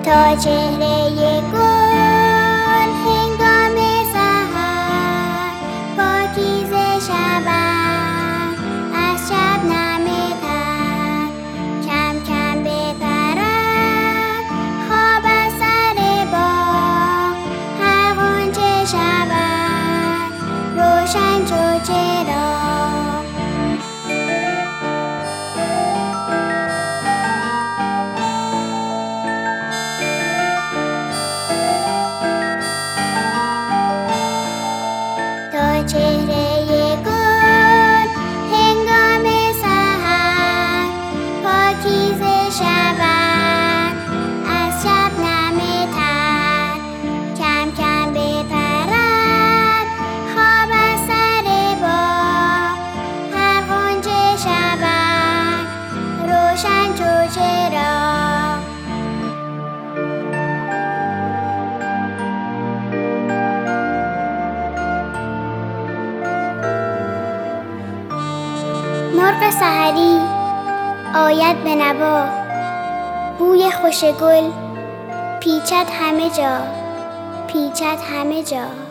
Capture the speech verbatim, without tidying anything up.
تا چهره گل هنگام سحر پاکیزه شود از شبنم تر، کم کم بپرد خواب از سر باغ، هر غنچه شود روشن چو چراغ. چهره گل هنگام سحر پاکیزه شود از شبنم تر، کم کم بپرد خواب از سر باغ، هر غنچه شود روشن چو چراغ. مرغ سحری آید به نوا، بوی خوش گل پیچد همه جا، پیچد همه جا.